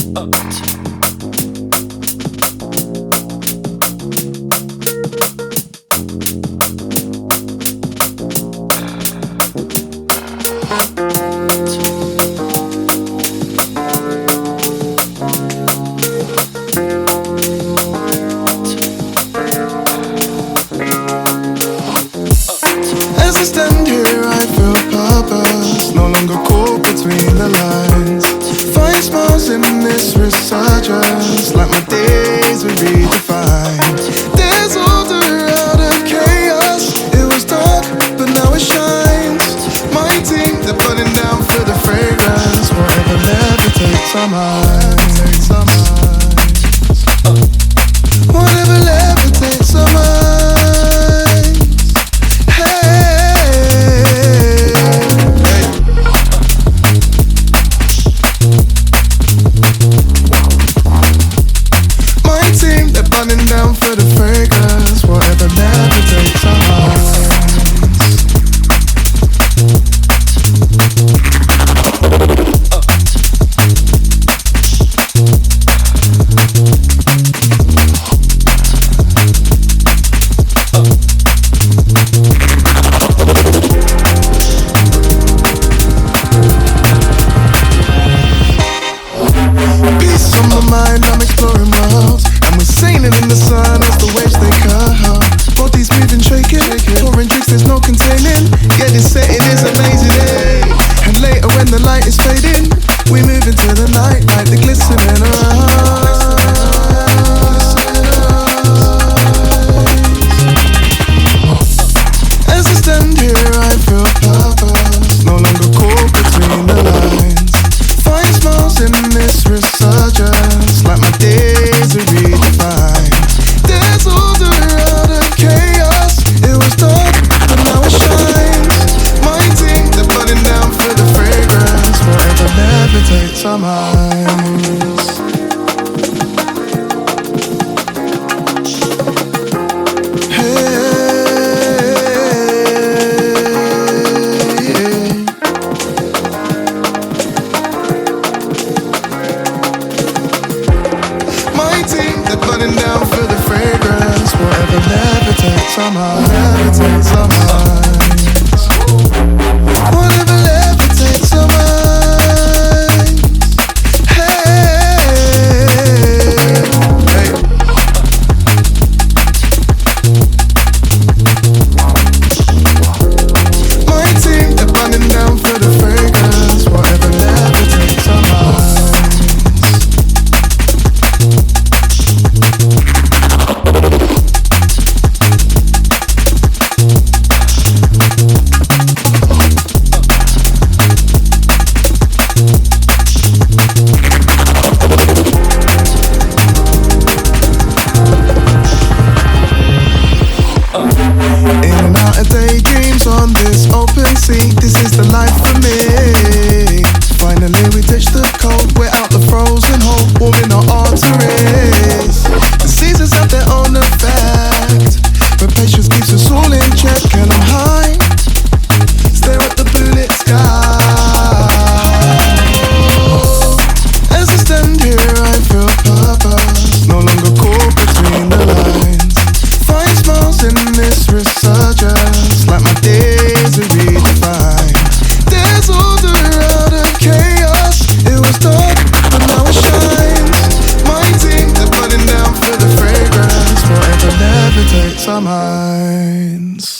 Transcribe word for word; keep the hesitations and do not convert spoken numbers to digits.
As I stand here, I feel purpose, no longer caught between the lines. Find smiles in this resurgence, like my days are redefined. There's order out of chaos. It was dark, but now it shines. My team, they're putting down for the fragrance. Whatever levitates our minds. Whatever levitates our minds. Running down for the fragrance, whatever levitates our hearts. Peace on my mind, I'm exploring worlds. Sailing in the sun as the waves they curl. Bodies moving, shaking, pouring drinks, there's no containing. Yeah, this setting is amazing, eh? And later when the light is fading, we move into the night like the glistening eyes. As I stand here, I feel purpose, no longer caught between the lines. Find smiles in this resurgence, like my days are redefined. There's order out of chaos. It was dark, but now it shines. My team, they're putting down for the fragrance. Whatever levitates our minds. Running down for the fragrance, whatever levitates our minds, levitates our minds. Whatever levitates our minds. Hey, hey. My team, they're running down for the fragrance, whatever levitates our minds. Daydreams on this open sea, this is the life for me. Finally we touch the cold, we're out the frozen hole, warming our arteries. The seasons have their own effect, but patience keeps us all in check. And I'm high, stare at the blue lit sky. As I stand here I feel purpose, no longer caught between the lines. Find smiles in this resurgence, like my days are redefined. There's order out of chaos. It was dark, but now it shines. My team, they're putting down for the fragrance, whatever levitates our minds.